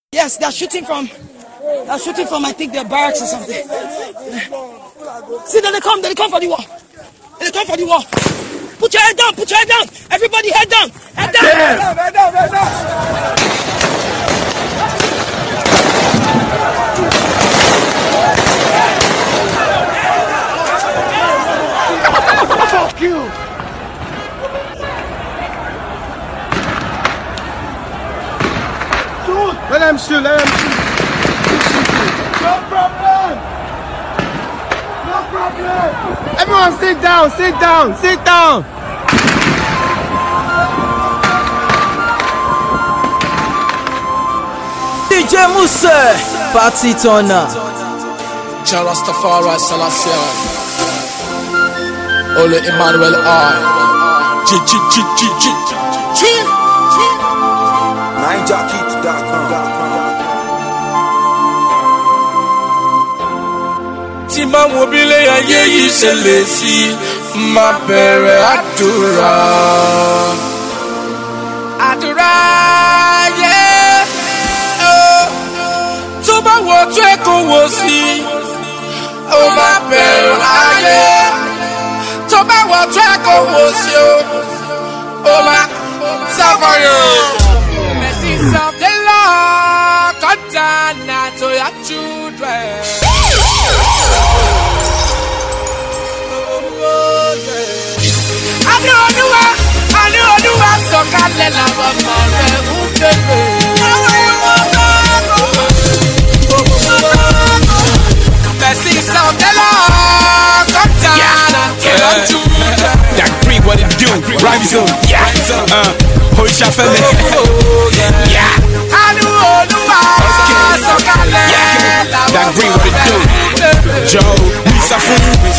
Yes, they're shooting from I think their barracks or something. See, they come for the war. They come for the war. Put your head down, Everybody head down. Head down. Head down. Fuck you. Let them shoot. No problem. Everyone sit down. DJ Musa, party turner. Jah Rastafari Selassie. Ole Emmanuel I. G. Tí bá wo bí ilé ayé yìí ṣe lè sí, máa bẹ̀rẹ̀ àdúrà. Tó bá wo tó ẹ̀ kó wo sí, ó máa bẹ̀rẹ̀ ayé. Tó bá wo tó ẹ̀ kó wo sí, ó máa sáfàyè. Mercies of the Lord, come down now to your children. Àní Olúwa sọ̀kalẹ̀ làwọn ọmọ rẹ̀ ń bèbè. Mercies of the Lord, come down to your children. That green what it do, rhyme zone, Orisha Femi, Àní Olúwa sọ̀kalẹ̀ làwọn that green what it do, Joe, Misafu,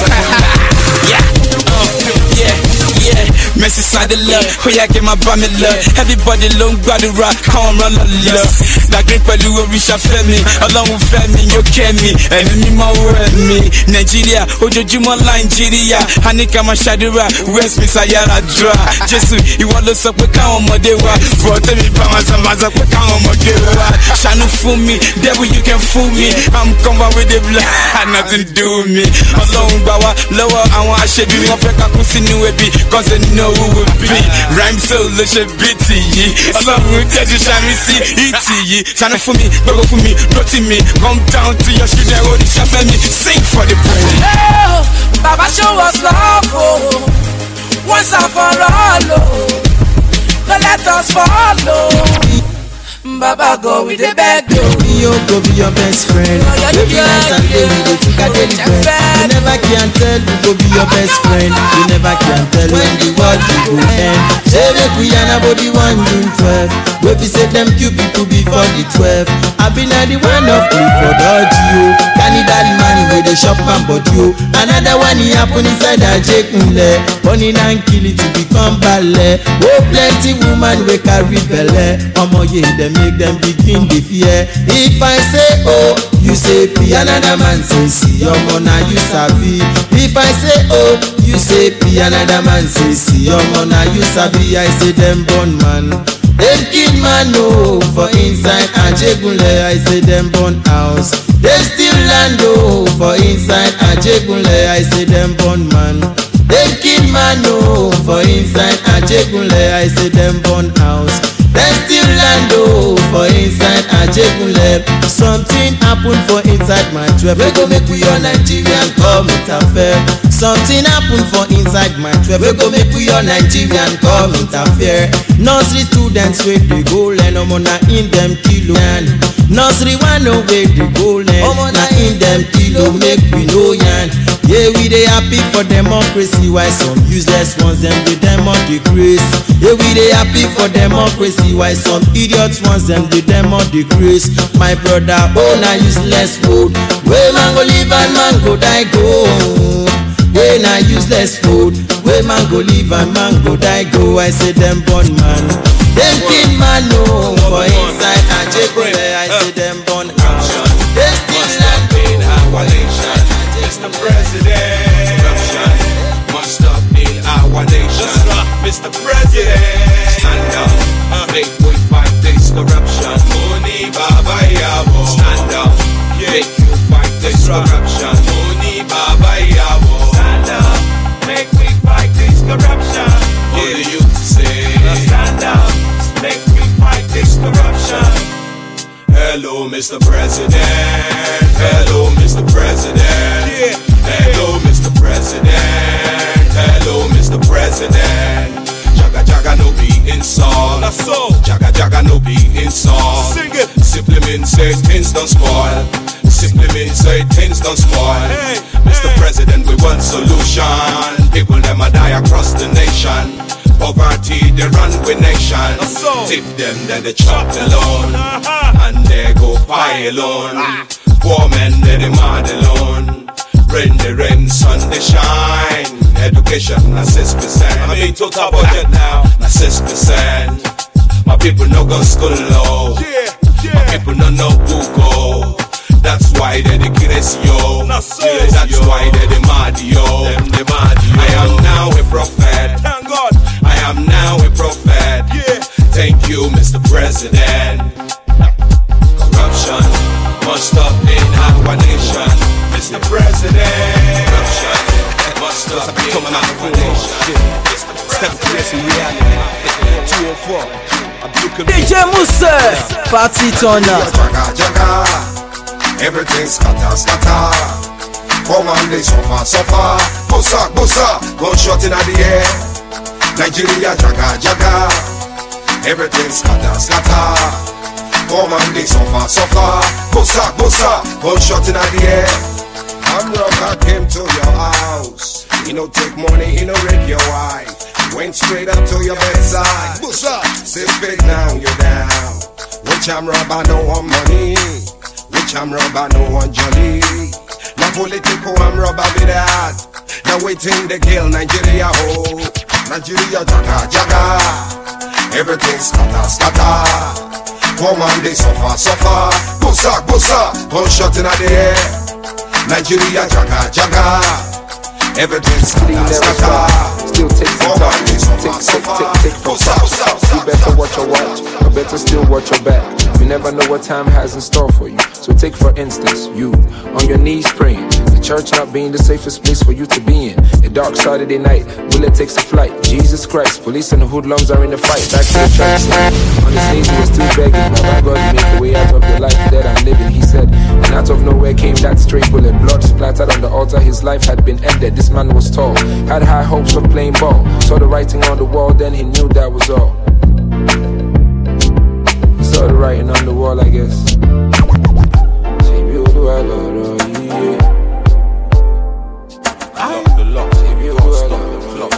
Messi side the love, oh yeah, get my bummy love. Everybody long got the rock, come run the love. That green pẹ̀lú Orisha Femi, Ọlọ́run Fẹ́mi, yóò kẹ́ mi, ẹ̀mí mímọ́ wẹ̀ mi. Nàìjíríà, ojoojúmọ́ Nàìjíríà, a ní ká máa ṣàdúrà, West Misayara dra. Jésù, ìwọ ló sọ pé káwọn ọmọdé wá, bọ̀ tẹ́mi bá wọn sọ pé káwọn ọmọdé wá. Ṣàánú fún mi, devil you can fool me, I'm coming with the blood, nothing do me. Ọlọ́run gbà wá lọ́wọ́ àwọn aṣebi, wọ́n fẹ́ ká kú sínú ebi, cause they know who will be. Rhyme soul ló ṣe bíìtì yìí, Ọlọ́run jẹ́jú ṣàmì sí ìtì yìí. Ṣàánú fún mi, gbogbo fún mi, rotí mi, come down to your street and Orisha Femi, sing for the prayer. Hey, Baba show us love, once and for all, don't let us follow. Baba go with the bag, you go be your best friend. Every night and day we go together daily bread. You never can tell who go be your best friend. You never can tell when the world will end. Say make we and about the 1 June 12. Where we say them cute people before the 12. I been at the one of me for dodge you. Canada man with the shop and but you. Another one he happen inside a Jekunle. Bunny and kill it to become ballet. Oh plenty woman we carry belly. Omo ye them make them begin the fear. If I say oh, you say P, another man say see. Omo na you sabi. If I say oh, you say P, another man say see. Omo na you sabi. I say them born man. Them kill man no for inside Ajegunle. I say them born house. They still land oh for inside Ajegunle. I say them born man. Them kill man no for inside Ajegunle. I say them born house. They still land oh for inside Ajegunle. Something happen for inside my 12. We go make we all Nigerian come interfere. Something happen for inside my 12. We go make we all Nigerian come interfere. Nursery students where they go learn, omo na in them kilo. Nursery one no way they go learn, omo na in them kilo. Make we know yan. Yeah, we dey happy for democracy. Why some useless ones them dey demon the grace. Yeah, we dey happy for democracy. Why some idiots ones them dey demon the grace. My brother, oh na useless mode. Where man go live and man go die go. Yeah, na useless mode. Where man go live and man go die go. I say them born man. Them kill man no for inside Ajegunle. I say them born out. They still land in our nation. Mr. President, corruption must stop in our nation. Mr. President, stand up, make we fight this corruption. Money, bye bye. Hello, Mr. President. Hello, Mr. President. Hello, Mr. President. Hello, Mr. President. Jaga jaga no be insult. That's so. Jaga jaga no be insult. Sing it. Simply means say things don't spoil. Simply means say things don't spoil. Hey, Mr. President, we want solution. People them a die across the nation. Poverty they run with nation. Tip them then they chop alone, and they go pie alone. Poor men they demand alone. Rain the rain, sun they shine. Education na 6%. I mean total budget now na 6%. My people no go school low. My people no know who go. That's why they crazy yo. That's why they mad yo. I am now a prophet. Thank God. I am now a prophet. Thank you, Mr. President. Corruption must stop in our nation, Mr. President. Corruption must stop in our nation. Step to this reality. 204. DJ Musa, party turner. Everything scatter, scatter. Come on, they suffer, suffer. Bossa, bossa, gunshot in the air. Nigeria, jaga, jaga. Everything scatter, scatter. Come on, they suffer, suffer. Bossa, bossa, gunshot in the air. I'm rocker came to your house. He no take money, he no rape your wife. Went straight up to your bedside. Bossa, say fake now, you're down. Which I'm robber, no want money. Which I'm robber, no one jolly. Now political, I'm robber with that. Now waiting the kill Nigeria, oh. Nigeria, jaga, jaga. Everything scatter, scatter. Come on, they suffer, suffer. Bossa, bossa, gunshot in the air. Nigeria, jaga, jaga. Everything scatter, scatter. Still take some time, take from top. You better watch your watch, or better still watch your back. You never know what time has in store for you. So take for instance, you on your knees praying, the church not being the safest place for you to be in. A dark Saturday night, bullet takes a flight. Jesus Christ, police and the hoodlums are in the fight. Back to the church scene. On his knees he was still begging, my God, make a way out of the life that I'm living. He said, and out of nowhere came that stray bullet. Blood splattered on the altar, his life had been ended. This man was tall, had high hopes of playing ball. Saw the writing on the wall, then he knew that was all. He saw the writing on the wall, I guess. I love the lock, can't stop the clock.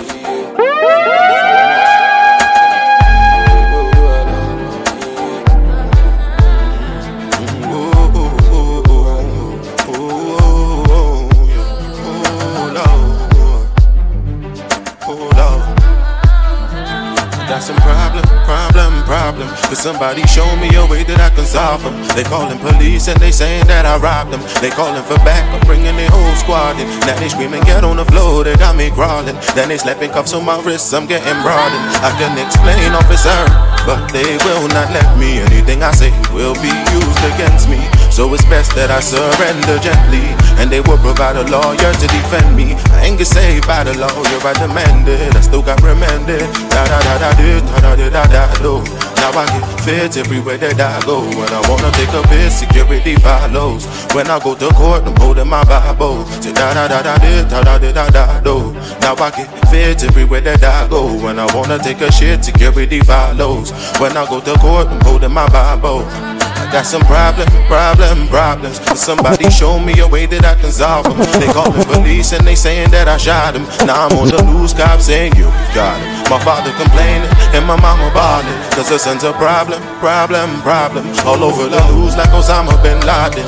Got some problem. Cause somebody show me a way that I can solve them. They calling police and they saying that I robbed them. They calling for backup, bringing their whole squad in. Now they screaming, get on the floor, they got me crawling. Then they slapping cuffs on my wrists, I'm getting broadened. I can explain, officer, but they will not let me. Anything I say will be used against me. So it's best that I surrender gently, and they will provide a lawyer to defend me. I ain't get saved by the lawyer, I demanded. I still got remanded. Da-da-da-da-do. Now I get fit everywhere that I go. When I wanna take a piss, security follows. When I go to court, I'm holding my Bible. Say da-da-da-da-da-da-da-da-do. Now I get fit everywhere that I go. When I wanna take a shit, security follows. When I go to court, I'm holding my Bible. I got some problems. Somebody show me a way that I can solve them. They calling police and they saying that I shot him. Now I'm on the news, cops saying you got him. My father complaining and my mama balling, cause her son's a problem. All over the news like Osama bin Laden.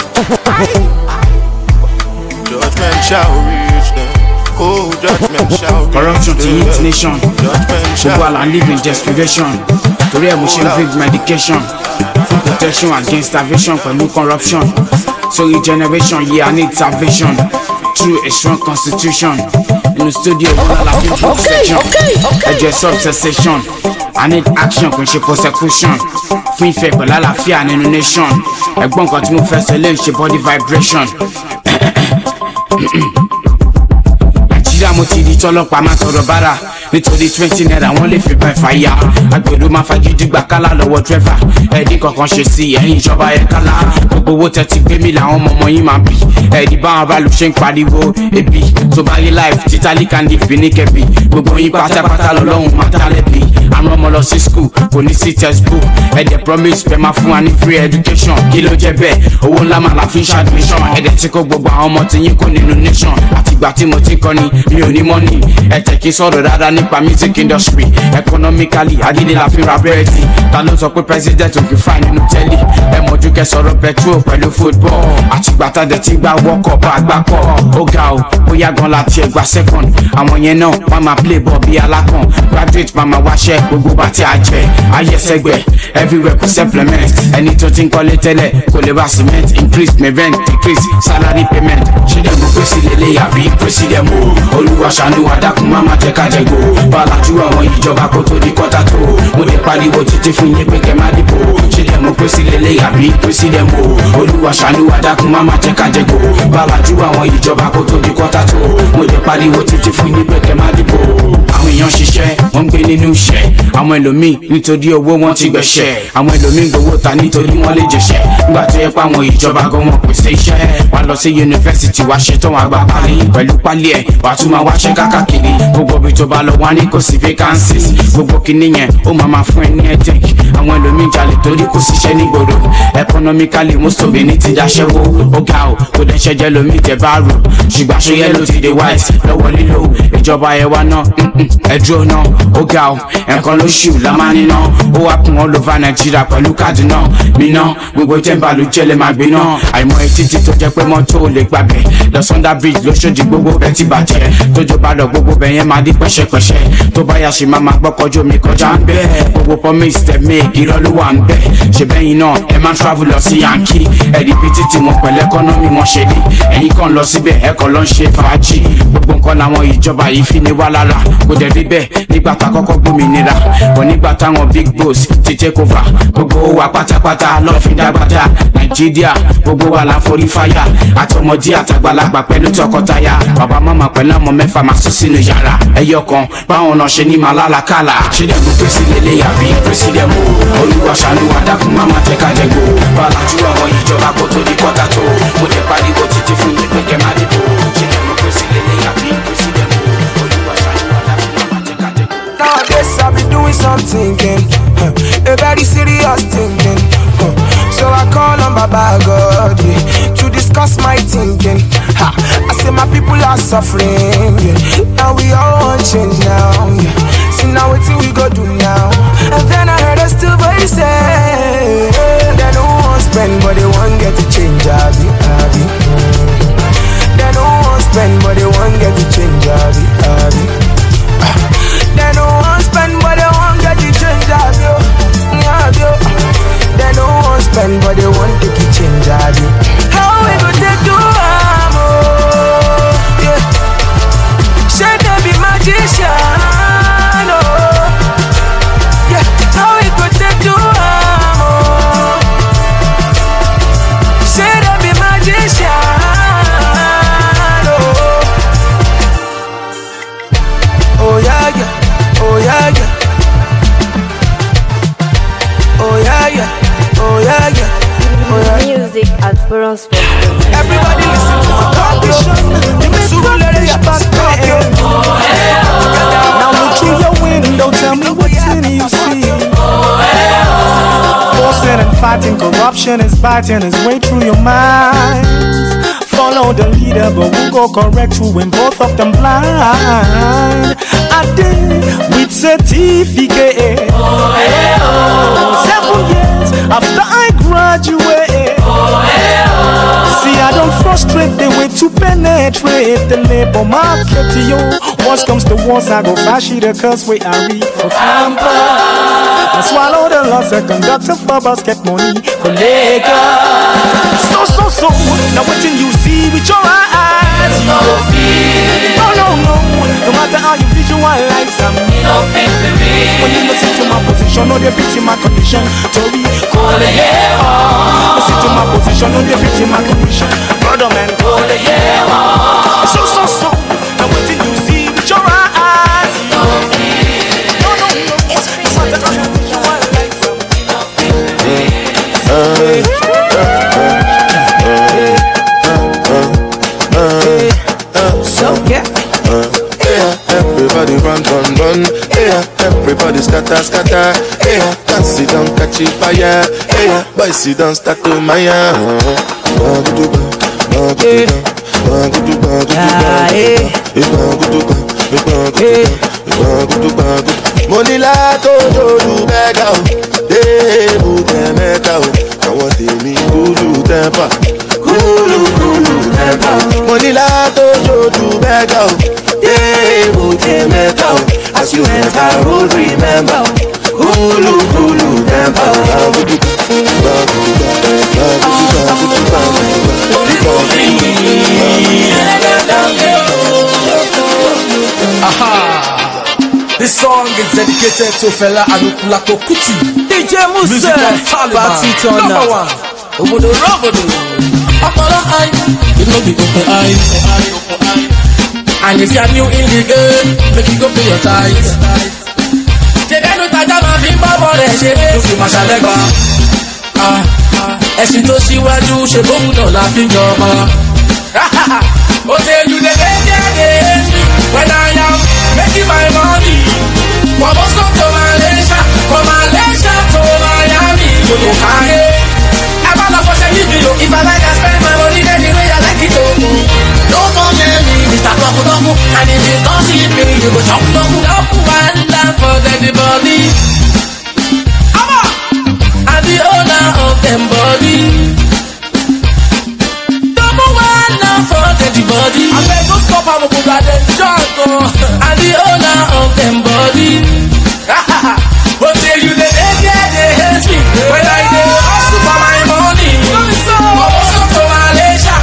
Judgment shall reach them. Oh, judgment shall reach them. Corruption to each nation. People are living desperation. Torí ẹ̀ mo ṣe big medication. Full protection against starvation pẹ̀lú corruption. So regeneration, yeah, I need salvation. Through a strong constitution. In the studio, all I feel for section. I just sub-cessation. I need action, kò ń ṣe persecution. Fún ìfẹ́ pẹ̀lú àlàáfíà nínú nation. Ẹ̀gbọ́n kan tí mo fẹ́ sọ lè ń ṣe body vibration. Nàìjíríà mo ti di tọ́lọ́pàá máa sọ̀rọ̀ bára. nítorí 20 naira wọ́n lè fi bẹ́ẹ̀ fàyà agbèrò máa fagídí gbà kálá lọ́wọ́ dírẹ́fà ẹ̀ẹ́dì kankan ṣe sí ẹ̀yìn ìjọba ẹ̀ kálá gbogbo owó tẹ́tí gbé mi làwọn ọmọ yín máa bì ẹ̀ẹ́dì báwọn aráàlú ṣe ń pariwo ebi tó bá rí life títàlí kandi fi ní kẹ́bì gbogbo yín pátápátá lọ́lọ́run máa tálẹ́bì àwọn ọmọ lọ sí school kò ní sí textbook ẹ̀ẹ́dẹ̀ promise pé máa fún wa ní free education kí ló jẹ́ bẹ́ẹ̀ owó ńlá máa la fi ń ṣàdmission ẹ̀ẹ́dẹ̀ tí kò gbogbo àwọn ọmọ tí yín kò nínú nation àtìgbà tí mo ti kọ́ ni mi ò ní money ẹ̀tẹ̀ kí sọ̀rọ̀ dáadáa nípa music industry economically adídé la fi ra bẹ́ẹ̀tì ta ló sọ pé president òkè fà nínú tẹ́lẹ̀ ẹ mọ̀jú kẹ́ sọ̀rọ̀ petrol pẹ̀lú football àtìgbà tá dẹ̀ ti gba wọ́kọ̀ bá gbá pọ̀ ó ga o bóyá gan la tiẹ̀ gba second àwọn yẹn náà wọ́n máa play ball bí alákàn graduate máa ma wáṣẹ́ gbogbo bá tí a jẹ ayẹsẹ̀gbẹ̀ everywhere kò supplement ẹni tó ti ń kọ́lé tẹ́lẹ̀ kò lè bá cement increase may rent decrease salary payment ṣé dẹ̀ mo pèsè lélẹ̀ àbí pèsè dẹ̀ mo olúwa ṣàánú àdàkùn má má jẹ́ ká jẹ gbò bàlájú àwọn ìjọba kó tó di kọ́tà tó mo lè pariwo títí fún yín pé kẹ́ má dìbò ṣé dẹ̀ mo pèsè lélẹ̀ àbí pèsè dẹ̀ mo olúwa ṣàánú àdàkùn má má jẹ́ ká jẹ gbò bàlájú àwọn ìjọba kó tó di kọ́tà tó mo lè pariwo títí fún yín pé kẹ́ má dìbò àwọn èèyàn ṣiṣẹ́ wọ́n ń gbé nínú iṣẹ́ àwọn ẹlòmíì nítorí owó wọn ti gbẹ̀ṣẹ̀ àwọn ẹlòmíì gbowó ta nítorí wọ́n lè jẹ̀ṣẹ̀ nígbà tó yẹ pé àwọn ìjọba gan wọn pèsè iṣẹ́ wà lọ sí yunifásitì wá ṣetán wà gba pálí pẹ̀lú pálí ẹ̀ wà tún máa wáṣẹ́ kákàkiri gbogbo ibi tó bá lọ wá ní kò sí vacancies gbogbo kinní yẹn ó máa fún ẹ ní headache àwọn ẹlòmíì jalè torí kò síṣẹ́ nígboro economically most of it ní ti dáṣẹ́wó ó ga ò kò dẹ̀ ṣẹ́jẹ́ lómi jẹ́ bá rò ṣùgbọ́n aṣọ yẹ́lò ti dé white lọ́wọ́ lílo ìjọba ẹ̀ wá náà ẹ̀dúró náà ó ga ò ẹ̀kan lóṣù la máa níná ó wá kún all over Nàìjíríà pẹ̀lú káàdì náà mi náà gbogbo jẹ́ǹbàlú jẹ́lẹ̀ máa gbé náà àìmọ̀ etí tó jẹ́ pé mọ́tò ò lè gbàgbẹ́ lọ Sunday bridge lóṣòdì gbogbo bẹ́ẹ̀ ti bàjẹ́ tójó bá lọ gbogbo bẹ́ẹ̀ yẹn máa di pẹ́ṣẹ́pẹ́ṣẹ́ tó bá yà ṣe máa gbọ́kọjú omi kọjá ń bẹ́ẹ̀ gbogbo promise tẹ̀ mí irọ́ ló wà ń bẹ́ẹ̀ ṣe bẹ́yìn náà ẹ máa travel lọ sí Yankee ẹ̀rí bí títí wọn pẹ̀lú ẹkọ́nọ́mì wọn ṣe dé ẹ̀yin kan lọ síbẹ̀ ẹ̀kọ́ lọ ń ṣe fàájì gbogbo nǹkan làwọn ìjọba yìí fi ní wá lára kò dẹ̀ rí bẹ́ẹ̀ nígbà tá kọ́kọ́ gbòmìnira kò nígbà táwọn big boss ti take over gbogbo wa pátápátá lọ́ọ́ fi dágbádá Nàìjíríà gbogbo wa la forí fáyà àtọmọdé àtàgbàlagbà pẹ̀lú tọkọtaya bàbá màmá pẹ̀lú ọmọ mẹ́fà máa sùn sínú yàrá ẹyọ kan báwọn náà ṣe ní máa lálàkàlà ṣé dẹ̀ mú pèsè àbí pèsèdẹ̀mù olúwa ṣàánú àdàkùn máma jẹ́ ká jẹ gbò bàlájú àwọn ìjọba kó tó di kọ́tà tó mo lè pariwo títí fún yín pé kẹ́ má dìbò ṣé dẹ̀ mú pèsè àbí pèsèdẹ̀mù olúwa ṣàánú àdàkùn máma jẹ́ ká jẹ gbò. Nowadays I be doing something, a very serious thing. So I call on Baba God to discuss my thinking. I say my people are suffering, now we all want change now. See now what we go do now. And then I heard a still voice say, they don't want spend but they want get to change. They don't want spend but they want get to change. They don't want spend but they want get to change. They don't want spend but they want to get change. How we gonna do yeah. Should they be magician? Oh. Yeah. How we gonna do should they be magician? Oh yeah, yeah. Oh yeah, yeah. Oh yeah, yeah. Oh yeah, yeah. Oh yeah. Music at Bronx. Everybody listen to my condition. Now look through your window, tell me what's in you see. Forcing and fighting, corruption is biting its way through your mind. Follow the leader, but we'll go correct you when both of them blind. I did with certificate. 7 years after I graduate. See, I don't frustrate the way to penetrate the labor market. Yo, worst comes to worst, I go flashy the curse way I read for Tampa. I swallow the loss, a conductor for basket money for Lagos. So, now what you see with your eyes? No fear. No matter how you visualize something, no fear to me. When you listen to my position, no they victim my condition. Tori, call it yeah. Listen to my position, no they victim my condition. Brother man, call it yeah. So, now what you see with your eyes? No fear. catch it fire. Hey, boys, you don't start to my Money la to do bega o, debu temeka o. Àwọn tèmi kúlù temper, kúlù temper. Money la to do bega o, debu temeka o. As you enter road remember o, kúlù temper. Aha! This song is dedicated to fella Anukulako Kuti. DJ Musa, party turner. Obodo Robodo. Apollo eye, it no be open eye. And if you are new in the game, make you go pay your tithes. Jẹ́gẹ́nu tajà máa fi ń bá bọ̀rẹ̀ ṣeré. Tó fi máa ṣàlẹ́gbà. Ẹ̀sìn tó ṣíwájú ṣe bóun náà la fi ń jọba. Ó ṣe lu lè méjèèjì when I am making my money. From Moscow to Malaysia, from Malaysia to Miami. Mo lè káyé. Ẹ bá lọ fọṣẹ níbi o. If I like I spend my money anyway I like it o. No come near me, Mr. Toku. And if you don't see me, you go chop Toku. Toku and land for the body. I'm the owner of them body. For the body, I beg don't stop, I'm good at them junk. I'm the owner of them body. But say you the idiot, they hate me. When I do hustle for my money, I'm also to Malaysia.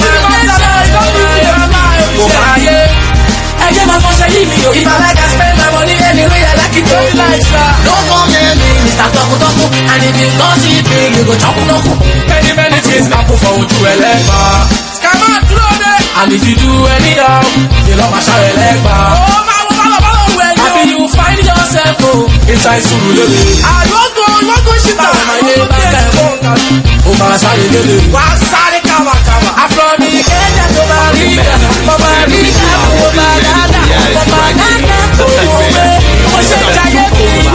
I get my phone, say leave me. If I like, I spend my money anyway. I like it very lifestyle. Don't come near me, Mr. Toku. And if you don't see it, you go chop. Many things happen for you to elect. And if you do anyhow, you love my shower leg bar. Oh my, happy you find yourself inside Surulere. I won't go shit down my head. Oh my, sorry, what's starting kama? I'm from the Kenya to Marina, from Marina to Banana, from Banana to Ome. Oh, shit, I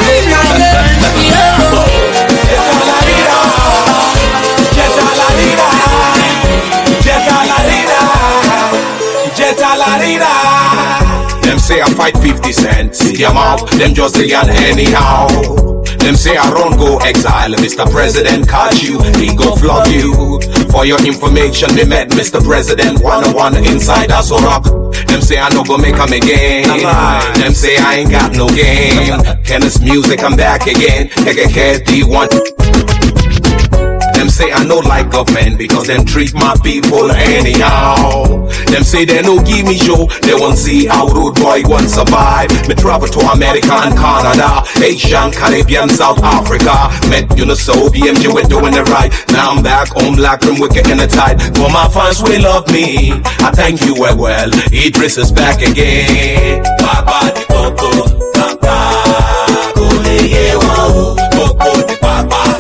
Them say I fight 50 cents, see them out, them just they got anyhow. Them say I run go exile, Mr. President catch you, he go flog you. For your information, they met Mr. President 101 inside us rock. Them say I no go make 'em again. Them say I ain't got no game. Kenneth's music, I'm back again. D1. Them say I no like government because them treat my people anyhow. Them say they no give me show, they won't see how road boy won't survive. Me travel to America and Canada, Asian, Caribbean, South Africa. Met so BMJ, we're doing it right. Now I'm back home, black room, we're getting the tide. For my fans will love me, I thank you well. Idris is back again. Papa di Toto, Papa, Kole ye wo, Popo di Papa.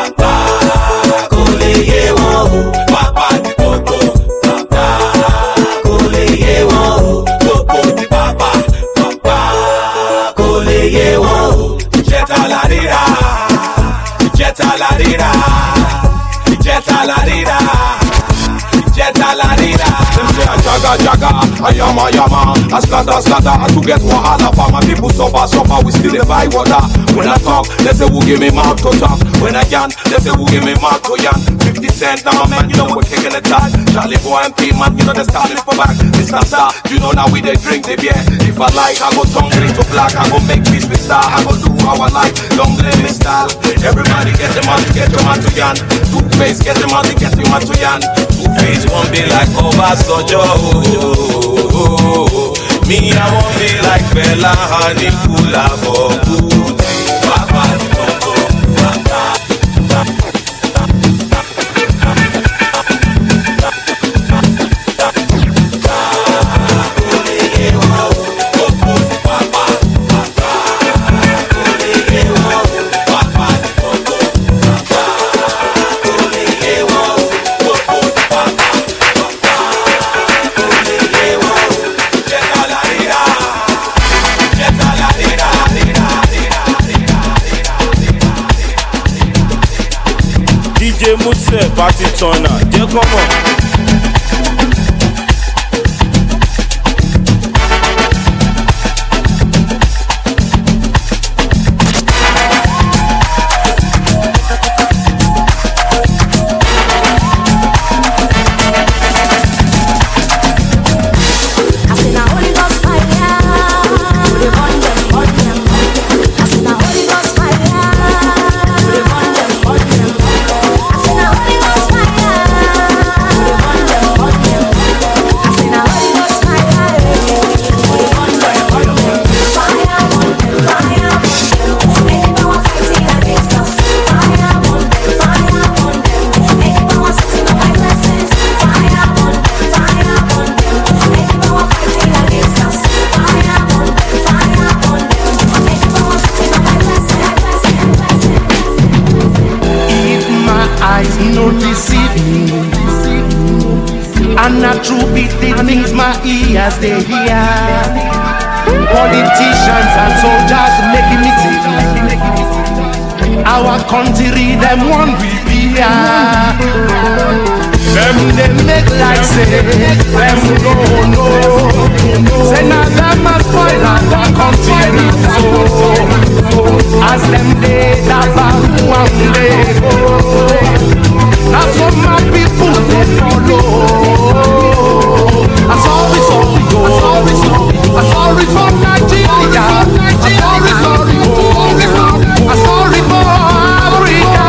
Jaga, ayama, I scatter, to get wahala for my people suffer, we still buy water. When I talk, they say who give me mouth to talk. When I yarn, they say who give me mouth to yarn. 50 cents now, man, you know we're kicking the time. Charlie Boy and P, man, you know they starting for back. Mr. Star, you know now we they drink the beer. If I like, I go tongue green to black, I go make peace with star. I go do how I like, don't blame me style. Everybody get your man to yarn. Two-Face, get your man to yarn. Two-Face won't be like Obasanjo. Me, I won't be like Bella Honey, Kula, Bobu. Papa, Muse, party turner, jẹ́ kọ́ mọ̀. Ears they hear politicians and soldiers making me think our country them one will be here. Them they make like say them no say now them must spoil our country so as them they that one day go. That's what my people they follow. I'm sorry for Nigeria. I'm sorry for Africa.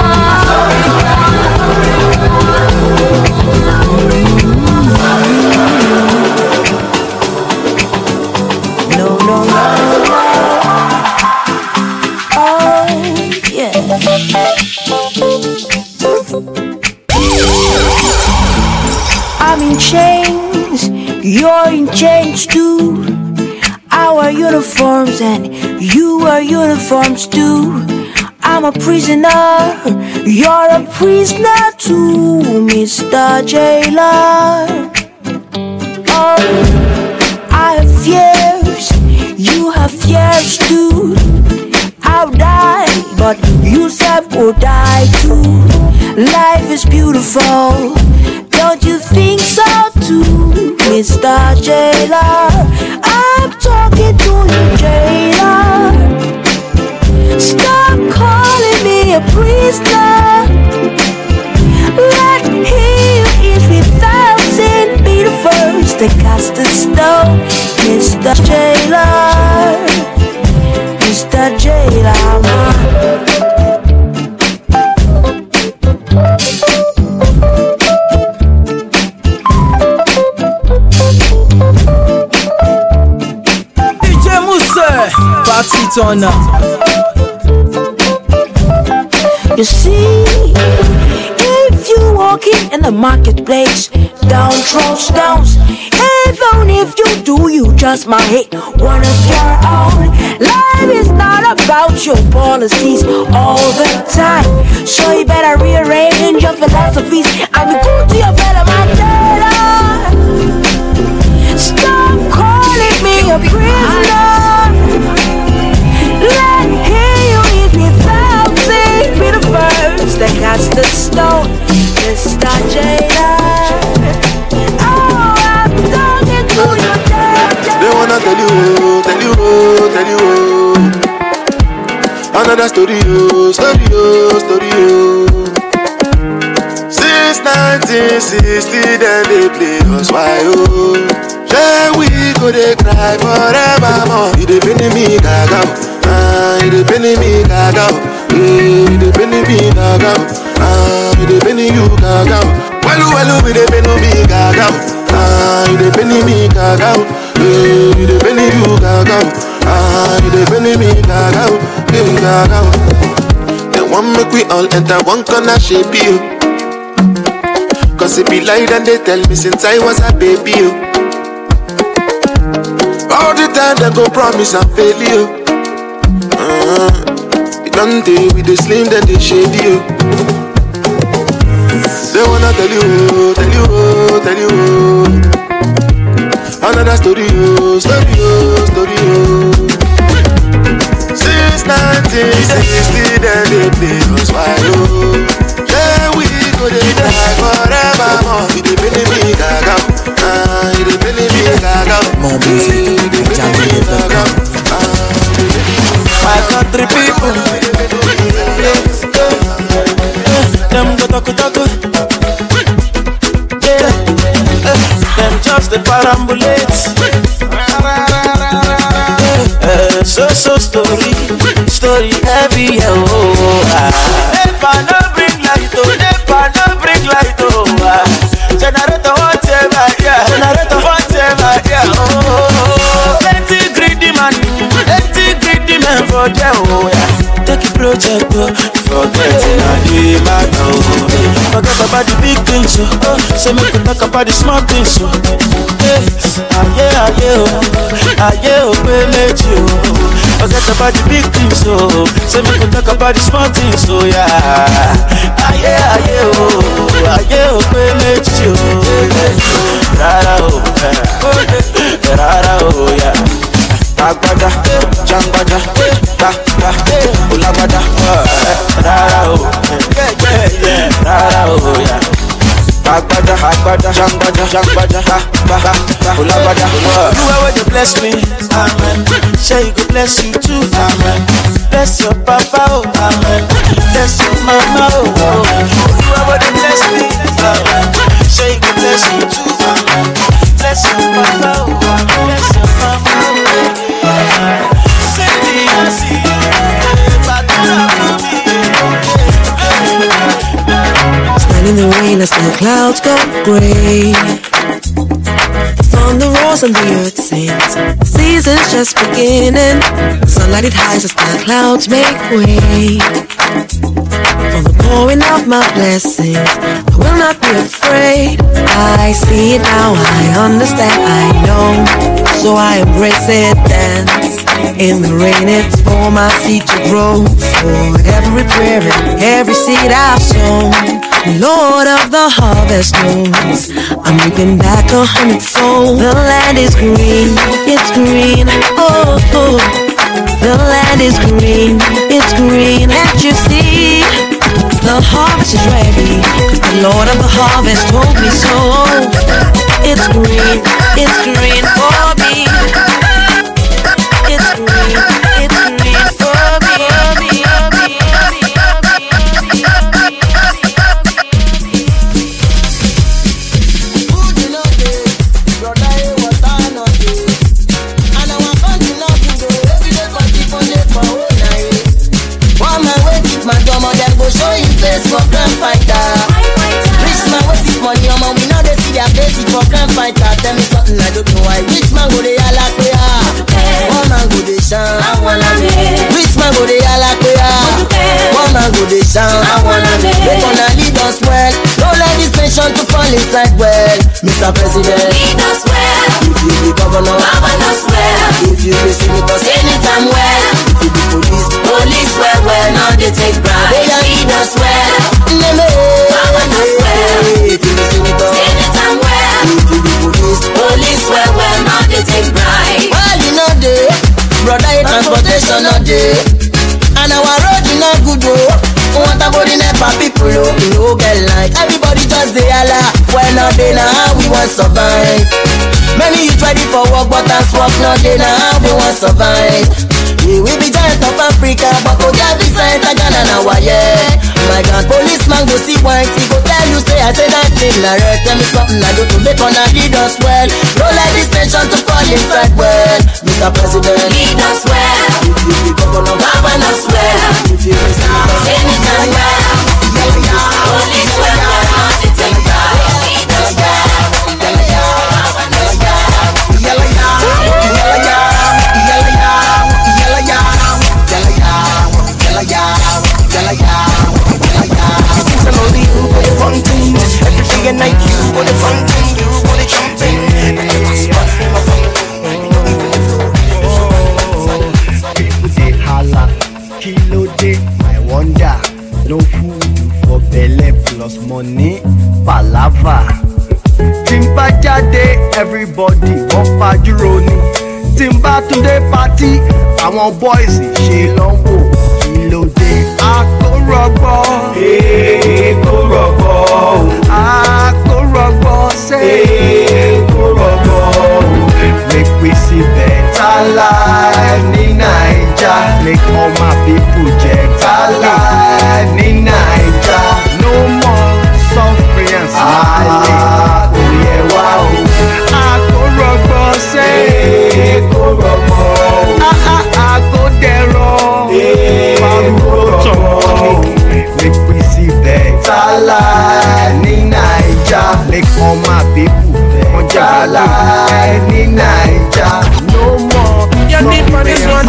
No. Oh, yeah. I'm in chains. You're in chains too. Our uniforms and you are uniforms too. I'm a prisoner. You're a prisoner too, Mr. Jailer. Oh, I have fears. You have fears too. I'll die, but you self will die too. Life is beautiful. Don't you think so too, Mr. Jailer? I'm talking to you, Jailer. Stop calling me a prisoner. Let him is 1,000 be the first to cast a stone, Mr. Jailer. Mr. Jailer, man. Party turner. You see, if you walking in the marketplace, down throw stones. Even if you do, you just might hit one of your own. Life is not about your policies all the time, so you better rearrange your philosophies and be good to your fellow Mandela. Stop calling me a prisoner. Let him is 1,000 be the first that cast the stone, Mr. Jailer. Oh, I'm talking to you, Jailer. They wanna tell you. Another story. Since 1960, then they play us why oh. Then we go they cry forevermore. You dey penny me gaga. You dey penny me gaga. You dey penny me gaga. You dey penny you gaga. Well, we dey penny me gaga. You dey penny me gaga. You dey penny you gaga. You dey penny me gaga. They want make we all enter one corner shape you. Cause it be light and they tell me since I was a baby you. All the time they go promise and fail you. It don't day with the slim then they shade you. They wanna tell you. Another story. Since 1960 then they play us why oh. Yeah we go like forevermore. You dey feeling me gaga, you dey feeling me gaga. More music, my country people, them go talk, them just the parambulate. So story heavy, Never no bring light, never no bring light, generator whatever, plenty greedy man for them, take a project, forget it, forget about the big things, say make we talk about the small things, forget about the big things, say make we talk about the small things, Agbada, jangbada, ulabada, Agbada, jangbada, ulabada. Whoever they bless me, amen. Say you go bless you too, amen. Bless your papa, oh, amen. Bless your mama, oh. Whoever they bless me, amen. Say you go bless you too, amen. Bless your papa, oh, bless your mama, oh. Stand in the rain as the clouds go gray. Thunder roars and the earth sings. The season's just beginning. Sunlight it hides as the clouds make way. For the pouring of my blessings, I will not be afraid. I see it now, I understand, I know. So I embrace it, dance. In the rain it's for my seed to grow. For every prayer and every seed I've sown, the Lord of the harvest knows I'm reaping back 100-fold. The land is green, it's green, oh, oh. The land is green, it's green. Can't you see? The harvest is ready, 'cause the Lord of the harvest told me so. It's green for me. It's green for me. Show him face for crime fighter. Rich man with his money, we know they see their face for crime fighter. Tell me something I don't know why. Rich man go they all like we are. One man go they shine. Rich man go they all like we are. One man go they shine. They gonna lead us well. Don't let this nation to fall inside well. Mr. President, lead us well. If you be governor, govern us well. If you be senator, anytime well. If you be police well. Now they take bribe. They lead us well. Govern us well. If you be senator, anytime well. If you be police well. Now they take bribe. Well, you know they, brother, transportation not day. And our road is not good oh. What about the NEPA people oh? We no get light. Everybody just dey holla. Well now they now how we want survive. Many youth ready for work but as work now they now how we want survive. We will be giant of Africa but go get this side Ghana now yeah. My God, policeman go see white. He go tell you say I say that thing na red. Tell me something I do to make on a lead us well. Don't let this nation to fall inside well. Mr. President, lead us well. If you be governor, govern us well. If you be senator, anytime well. Police well, not the take back. Lead us well. Every day and night you for the fun thing, you for the jumping. People they holla, kilo day, I wonder. No food for belly plus money, palava. Timba jade, everybody walk pa juroni. Timba today party, I want boys ṣe lọ́wọ́. Kilo day, I go rubber. Hey, go rubber. all my people, Monjala, any Naija, no more. You need for this one.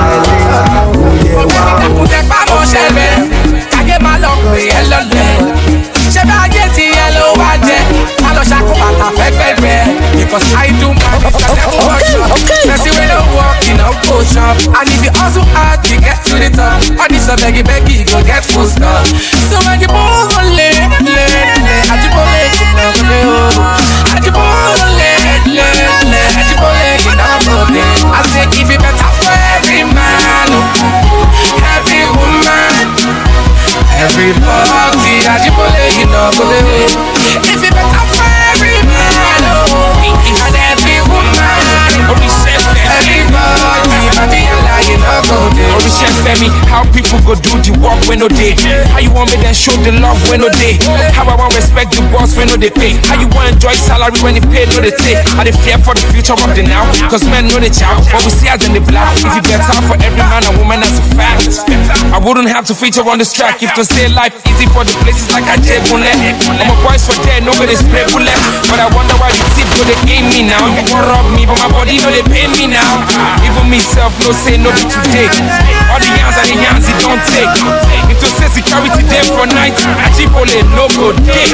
Because I do my business. We don't walk in a push up. And if you also hard, you get to the top. And this a beggy, you go get full stop. So when you pull on I say if you better for every man, every woman, every party, you know, if you better for every man, and every woman, every party, you know, Femi, how people go do the work when no day? How you want me then show the love when no day? How I want respect the boss when no they pay? How you want enjoy salary when they pay no they take? Are they fear for the future of the now? Cause men know the chow, what we see as in the black. If you get out for every man and woman, that's a fact. I wouldn't have to feature on this track if to say life easy for the places like I did bullet. I'm a boys for dead, nobody spray bullet. But I wonder why the tip go they aim me now. You want rob me, but my body know they pay me now. Even myself no say no be today. All the yans and the yans it don't take. If you say security there for night, Ajibole no go day.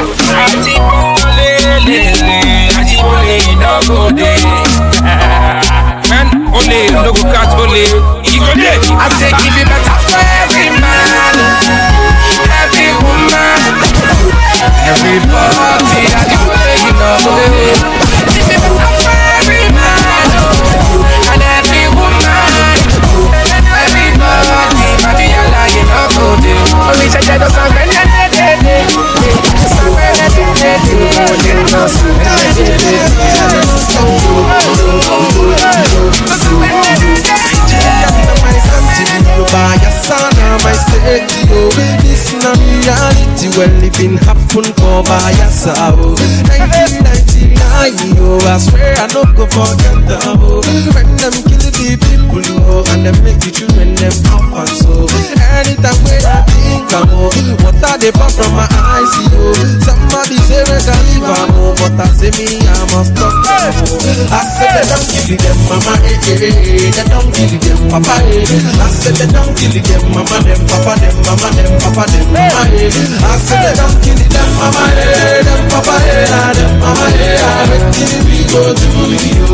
Ajibole no go day. Man, only no go catch only. He go day. I say give it better for every man, every woman, every party. Ajibole no go day. Give it better for every man and every woman. This is not reality, well it been happen for by yourself. 1999, I swear I don't go forget them. When them kill the people, and them make the children them orphans. So anytime when I think I'm what are they pop from my eyes? Somebody say we can leave them, but I say me I must stop them. I said they don't kill them, mama, they don't kill them, papa. I said they don't kill them, mama, them, papa, them, mama, them, papa, them, mama. I said they don't kill them, mama, them, papa, them, mama. Till we go to you.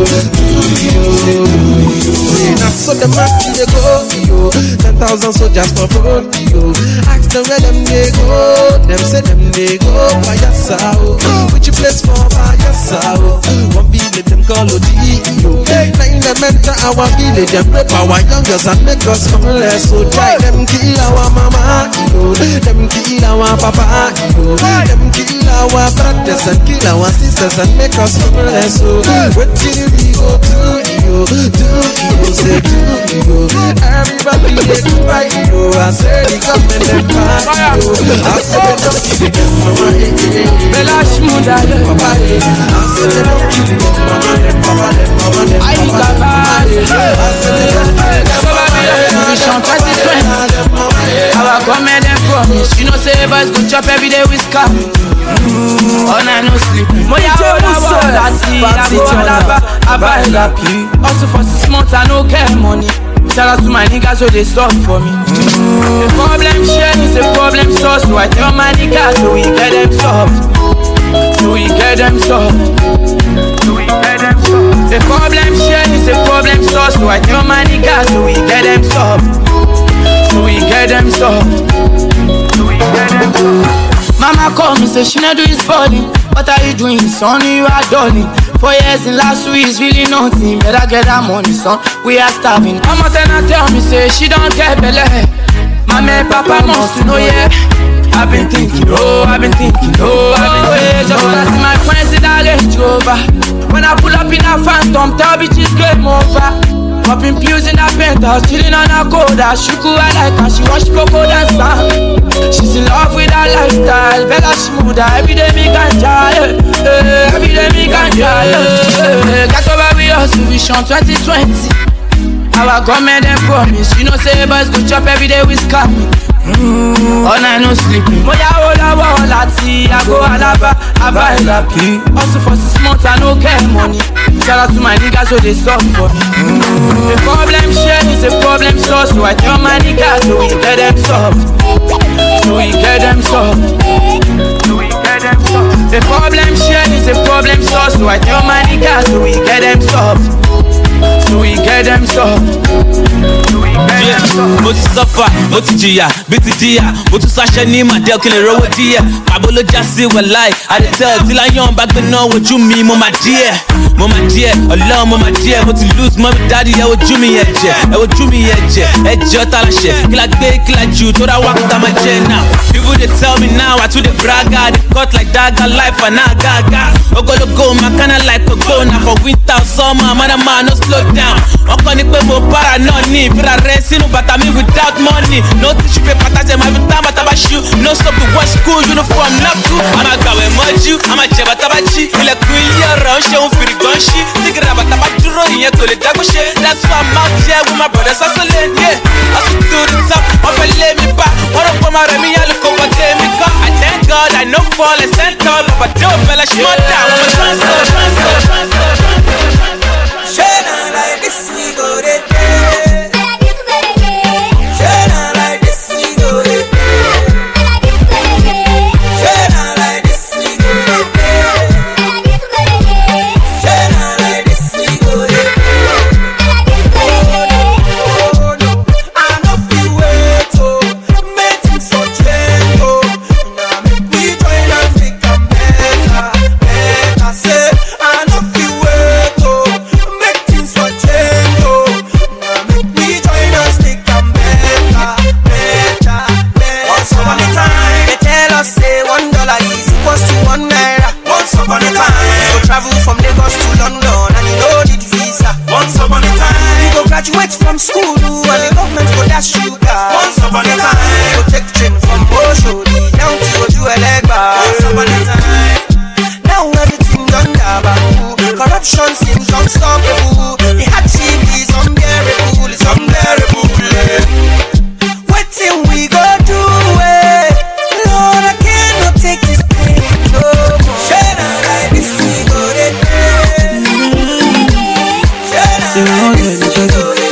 Now so the market they go, 10,000 soldiers for road, ask them where them they go. Them say them they go by yourself. Which place for by yourself? One village them call Odio. Nine them enter our village, them rape our youngers and make us homeless. So try them kill our mama, them kill our papa, them kill our brothers and kill our sisters and make us homeless. So what till we go to you, say do you? Everybody they cry you. I say the government them fight you. I say they don't kill them mama, Belash Muda, papa. I say they don't kill them mama, them papa, them mama, them papa. I say they don't kill them mama, our government them promise. You know say boys go chop every day with scam. Oh na no sleep. Moya wala I buy lappy. Also for 6 months I no get money. Shout out to my niggas so they stop for me. The problem share is a problem solved. So I tell my niggas so we get them solved. So we get them solved. The problem share is a problem solved. So I tell my niggas so we get them solved. So we get them solved. Mama call me, say she not do his body. What are you doing, son? You are darling. 4 years in last week is really nothing. Better get that money, son. We are starving. Mama tell me, say she don't get belly. Mama and Papa must know, yeah. I've been thinking, yeah. Just wanna see my friends in that Range Rover. When I pull up in a Phantom, tell bitches game over. Popping pills in a penthouse, chilling on a coda. Shuku I like her, she watch Poco dance. She's in love with her lifestyle, Bella Shmuda. Every day me ganja, every day me ganja. Got over with us, Vision 2020. Our government them promise, you know say boys go chop every day with scam. All night no sleeping. Moya olawa olati, I go alaba, I buy lappy. Also for 6 months I no care money. Shout out to my niggas so they stop for me. The problem share is a problem solved, so I tell my niggas so we get them solved. So we get them solved. The problem share is a problem solved, so I tell my niggas so we get them solved. So we get them solved. Mo ti suffer, mo ti jìyà, bí ti jìyà, mo tún ṣàṣẹ ní màdé kí lè rówó díẹ̀. Pàbó ló já sí wàláì, àdètẹ́ tí láyọ̀n bá gbé náà wojú mi, mo máa díẹ̀, ọlọ́run mo máa díẹ̀. Mo ti lose mọ́mí dáàdì, ẹ wojú mi ẹ̀jẹ̀, ẹ̀jẹ̀ ọ̀tá láṣẹ. Kí la gbé, kí la jù, tó dá wákàtà máa jẹ náà. People dey tell me now, I too dey brag, I dey cut like dagger, life and now gaga. Ogologo, my kinda like a go, now for winter or summer, man, no slow down. Wọ́n kọ́ ni pé mo para náà ní ìfira rẹ̀ sínú bàtà mi without money. No tissue paper, tàjẹ́ máa fi tán bàtà bá ṣú. No stop to watch school, uniform knock to. A máa gbàwẹ̀ mọ́jú, a máa jẹ bàtà bá jí. Ilẹ̀kùn ilé ọ̀rọ̀ ń ṣe òun fìrì gan ṣí. Tígìrì àbàtà bá dúró, ìyẹn kò lè dágbó ṣe. That's why I'm out here with my brothers hustling, yeah. Hustle to the top, wọ́n fẹ́ lé mi bá. Wọ́n rò pé máa rẹ̀ mí yálò kó bọ́ dé mi kọ́. I thank God I no fall and stand tall. Bàbá dé òbẹ̀ lẹ̀ ṣe mọ́ dà, wọ́n mọ̀ transfer. Shana like this, we go there. From school and the government go dash you car. Once upon a time, go take train from Oshodi down to Ojuelegba. Once upon a time, now everything done dababoo. Corruption seems unstoppable. The hardship is unbearable, it's unbearable. What till we go do it? Lord, I cannot take this pain no more. Shana like this, we go there. Shana like this, we go there.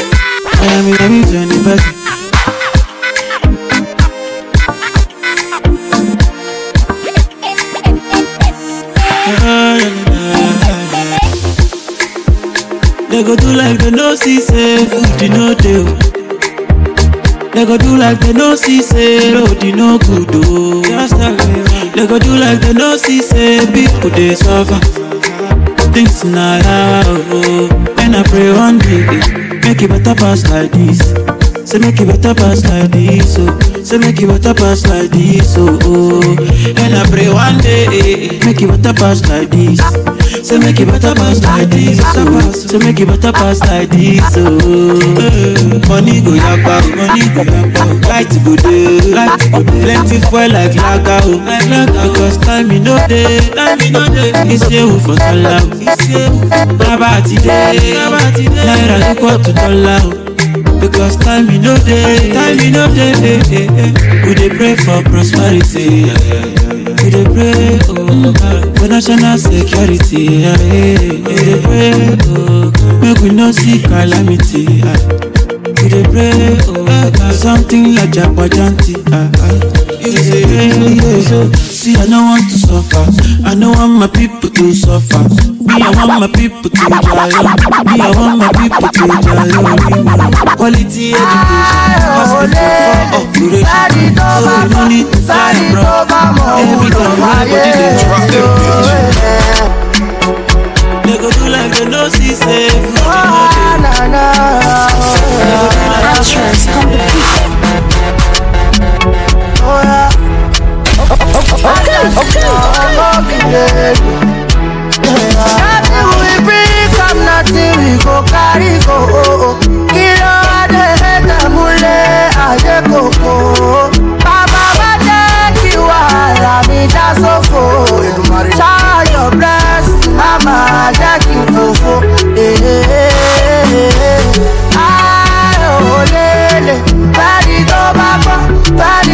They go do like they no see say food you no do. They go do like they no see say road you no good oh. They go do like they no see say people they suffer. Things not oh. And I pray one day make it better pass like this. Say make it better pass like this oh. Say make it better pass like this oh. And I pray one day make it better pass like this. Say make it better pass like this oh. Say make it better pass like this oh. Money go yakpa, light go dey, plenty fuel like lager oh. Because time me no dey, it's you for dollar oh. Nabati dey, naira equal to dollar oh. Because time me no dey, we dey pray for prosperity, we dey pray for national security, we dey pray make we no see calamity, we dey pray something like Jabbajanti. See, I don't want to suffer. I don't want my people to suffer. Me, I want my people to die. Me, I want my people to die. Quality education, hospital for operation. So we don't need to fly abroad. Every time everybody they drop their bitch. They go do like they no see safe. Nothing we bring, come nothing we go carry go. Kilo ade mule aje koko. Baba bade kiwara mi da sofo. Shine your blessing, mama jackie kofo. Ayo lele, badi do baba, badi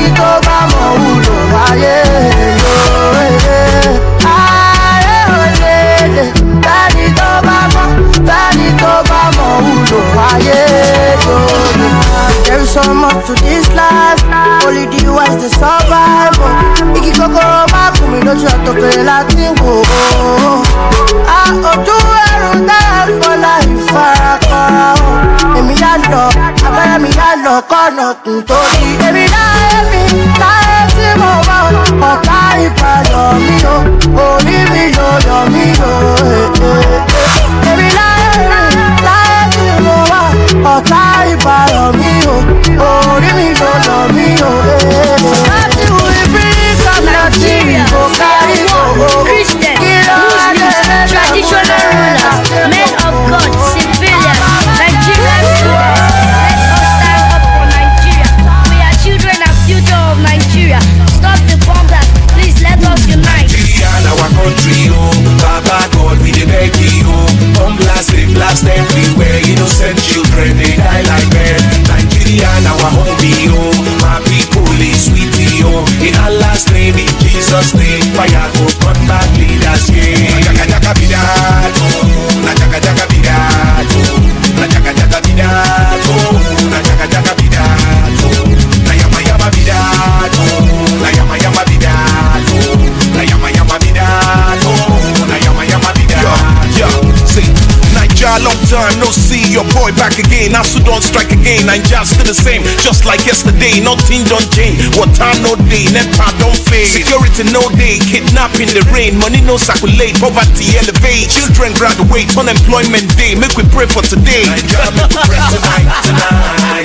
ti wò ó. Ojú ẹrù náà fọlá ìfarakọra o. Èmi yá lọ, abẹ́rẹ́ mi yá lọ kọ́nà tún torí. Èmi láyé tí mo wá ọ̀tá ìbàdàn mi o. Orí mi ló yọ mí o. Èmi láyé tí mo wá ọ̀tá ìbàdàn mi o. Orí mi ló yọ mí o. Láti wù ibi kàmínà tí ìbò kárí o. Christian, Muslims, traditional rulers, men of God, civilians, Nigerian students. Let us stand up for Nigeria. We are children and future of Nigeria. Stop the bombers. Please let us unite. Nigeria and our country, oh. Baba God, we dey beg you, oh. Come blast everywhere. Innocent children, they die like men. Nigeria and our homie, oh. My people is sweetie, oh. In Allah's name, in Jesus' name, fire go burn back leaders, yeah. Na jaga jaga bidato, na jaga jaga bidato, na jaga jaga bidato, na jaga jaga bidato, na yama yama bidato, na yama yama bidato, na yama yama bidato, na yama yama bidato. Yeah, see. Nigeria, long time no see, your boy back again. Now Sudan strike again, Nigeria still the same, just like yesterday. Nothing don't change, water no day, NEPA don't fade. Security no day, kidnapping the rain, money no circulate, poverty elevate. Children graduate, unemployment day. Make we pray for today. Nigeria, make we pray tonight.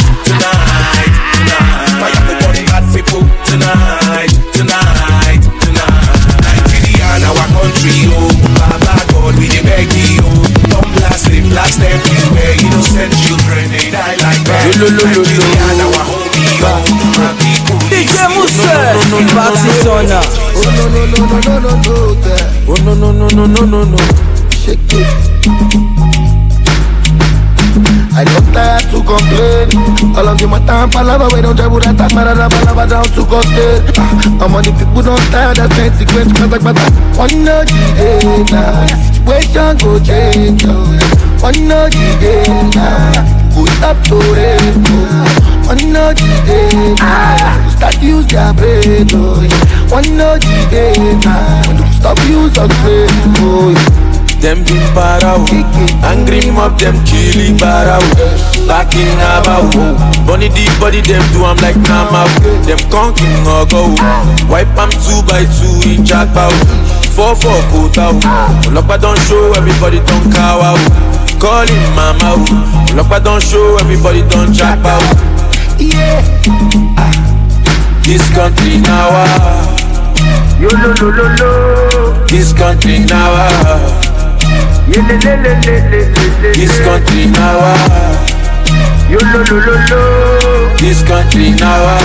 Fire the body hot people tonight. Nigeria and our country, oh. Baba God, we dey beg you, oh. Come blast everywhere. Innocent children, they die like that. Nigeria and our homie, oh. My people, DJ Musa, party turner. Oh no. Shake it. I don't tire to complain. All of them are time palava. We don't try to attack my palava down to coste. I'm on the people don't tire. That's fancy quench. One no day now. Situation go change. One no day now. Put up to it. One no day now. Start use their brain. One no day now. Stop use of brain. Them been para, angry mob, them killing para. Back in Abao, bunny deep body, them do I'm like Nama. Them conking or go, wipe them 2 by 2 in Jackpot. 4-4 put out, Lokpa don't show, everybody don't cow out. Calling mama, Lokpa don't show, everybody don't jack out. Yeah, this country now, yo lo. This country now. This country now. Yo lo. This country now.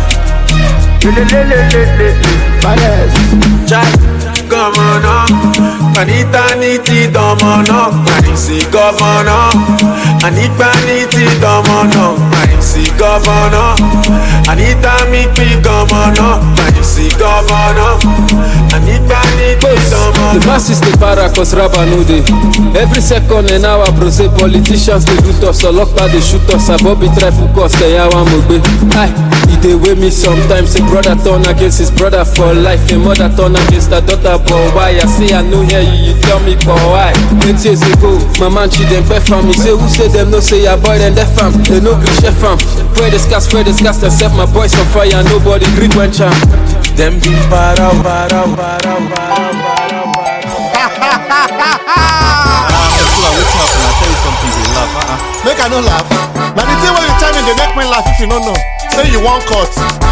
Governor, Anita Niti Domono, Anisi Governor, Anita Niti Domono, Anisi Governor, Anita Mikpi Governor, Anisi Governor, Anita Niti Domono. The masses they para cause rapper no dey. Every second an hour bro say politicians they loot us, Olokpa they shoot us, Abobi try put us, they yawa mogbe. Aye, he dey weigh me sometimes, a brother turn against his brother for life, a mother turn against her daughter, but why? I say I know hear you tell me for why. 8 years ago, my man she dem pay for me, say who say them no say your boy them deaf fam, they no gree chef fam. Pray the scars, they set my boys on fire, nobody gree when charm. Them been para. Make I no laugh. Now the thing when you tell me they make me laugh if you don't know. Say you want cut.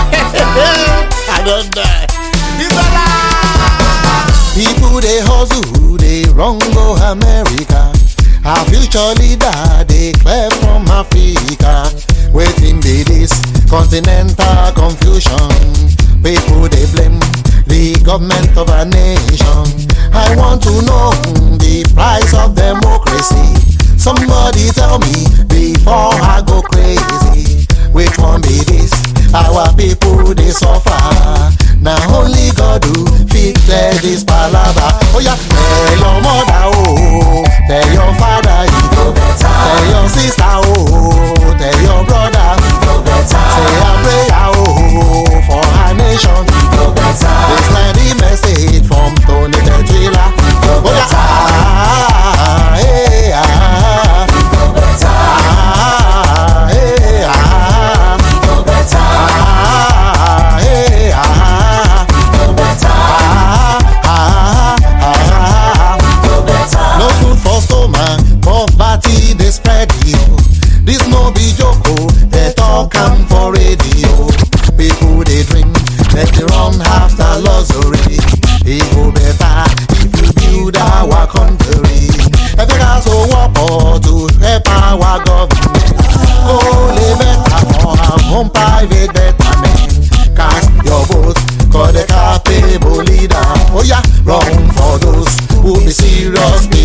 I don't die. It's a lie. People they hustle, they run go America. Our future leader they clear from Africa. Waiting be this continental confusion. People they blame the government of our nation. I want to know the price of democracy. Somebody tell me before I go crazy. Which one be this? Our people they suffer. Now only God do fit clear this palava. Oh yeah, tell your mother oh, tell your father you go better. Tell your sister oh, tell your brother you go better. Say a prayer oh for our nation you go better. This is the message from Tony.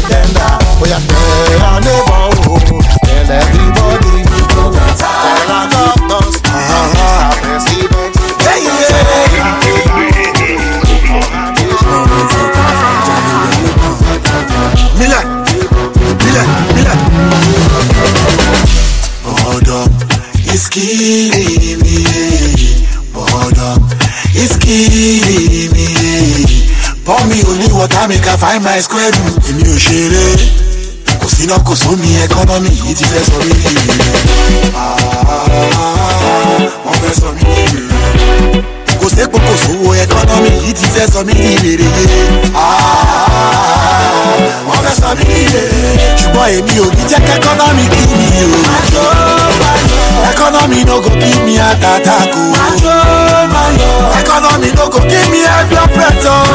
tender. Oh yeah, tell your neighbor, oh, tell everybody we go better. Tell our governors, our president, Boredom is killing me. Boredom is killing me. Pour me only water, make I find my square root. In your shade, kò sí náà kò sómi economy yìí ti fẹ́ sọ mí nìyẹn. Wọ́n fẹ́ sọ mí nìyẹn. Kò sépo kò sówó economy yìí ti fẹ́ sọ mí nìyẹn. Wọ́n fẹ́ sọ mí nìyẹn. Ṣùgbọ́n èmi ò ní jẹ́ k'economy kí mi o. Economy no go give me heart attack o. Economy no go give me high blood pressure.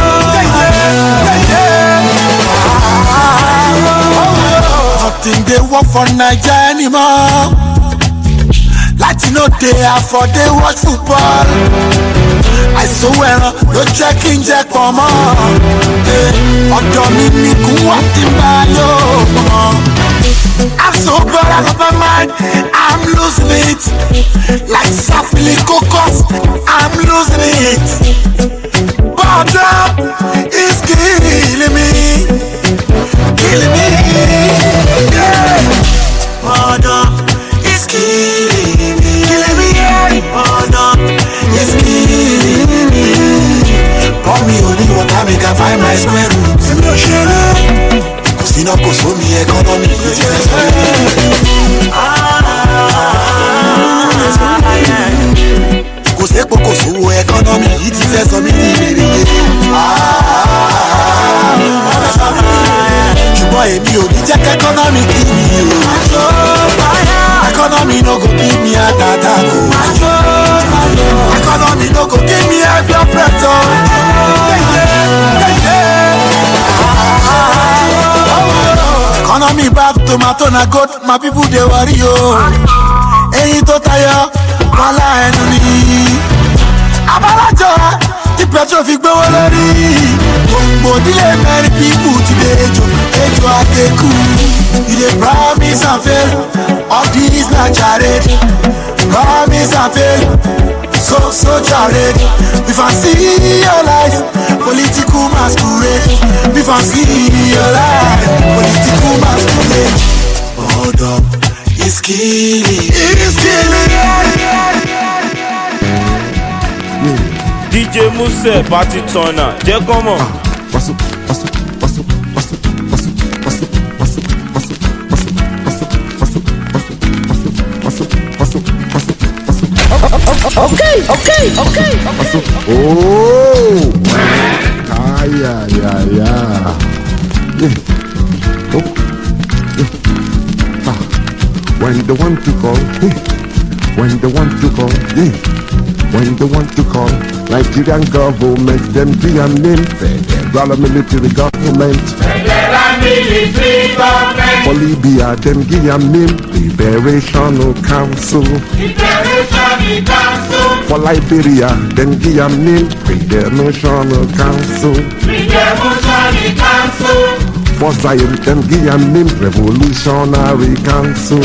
Nothing they work for Naija anymore. Latino they afford they watch football. I swear no checking jack for more. Ọ̀dọ̀ mi ni kún wá tí ń bá yóò. I'm so bad out of my mind, I'm losing it. Like Safili Cocos, I'm losing it. Boredom is killing me. Killing me, yeah. Boredom is killing me. Killing me, yeah. Boredom is killing me. Pour me only water, make I find my square root. Kò sí náà kò sómi economy yìí ti fẹ́ sọ mí. Kò sépo kò sówó economy yìí ti fẹ́ sọ mí nìyẹn. Ṣùgbọ́n èmi ò ní jẹ́ k'economy kí mi o. Economy no go give me heart attack o. Economy no go give me high blood pressure. Economy back tomato na goat, my people dey worry yo. Ẹyin tó tayọ, wàhálà ẹnu ni. Abálájọ tí petrol fi gbówó lórí. Gbogbo ìdílé mẹ́rin people ti dé ejò àgékù. You dey promise and fail, all this na charade. Promise and fail, so charade. We fancy your life, political masquerade. We fancy your life, political masquerade. Boredom is killing. It is killing. DJ Muse party turner, jẹ́ kọ́ mọ̀. Okay. Oh, yeah. When they want to call, when they want to call, when they want to call, Nigerian government, them be a name, federal military government. For Libya, them give a name, Liberational Council. For Liberia, them give a name, Redemptional Council. For Zion, them give a name, Revolutionary Council.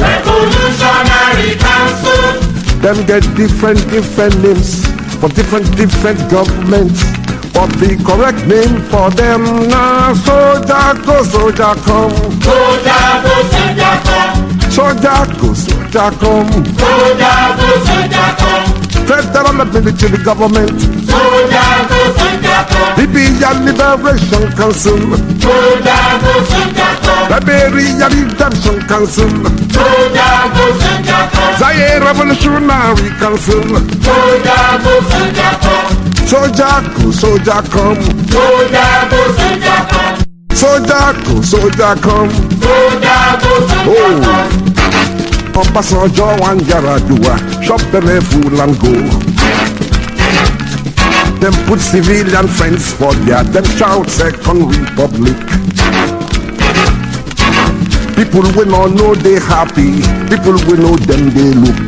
Them get different names for different governments. But the correct name for them now, soldier go, soldier come. Soldier go, soldier come. Soldier go, soldier come. Soldier go, soldier come. Federal military government. Soldier go, soldier come. Libyan Liberation Council. Soldier go, soldier come. Liberia Redemption Council. Soldier go, soldier come. Zaire Revolutionary Council. Soldier go, soldier come. Soldier go, soldier come. Soldier go, soldier come. Soldier go, soldier come. Soldier go, soldier come. Obasanjo and Yaradua shop them a fool and go. Them put civilian friends for their them shout Second Republic. People will not know they happy. People will know them they look.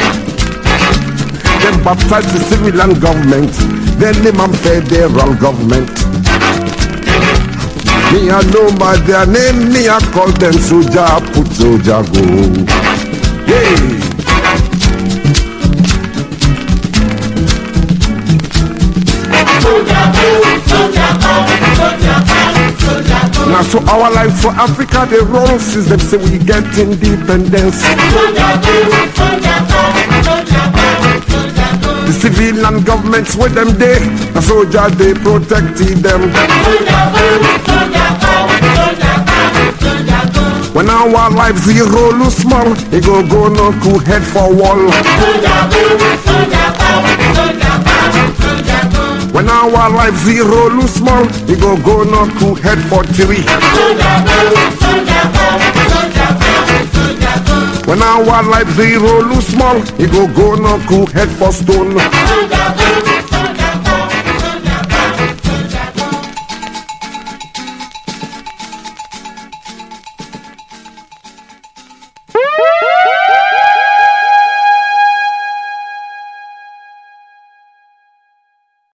Them baptize the civilian government. Then name them federal government. Me I know by their name, me I call them soldier, put soldier go. Hey. Now so our life for Africa they roll since them say we get independence. The civilian governments with them they, the soldiers they protected them. When our life zero lose small, they go no cool head for wall. When our life zero lose small, we go no cool head for three. When our life zero lose small, we go no cool head for stone.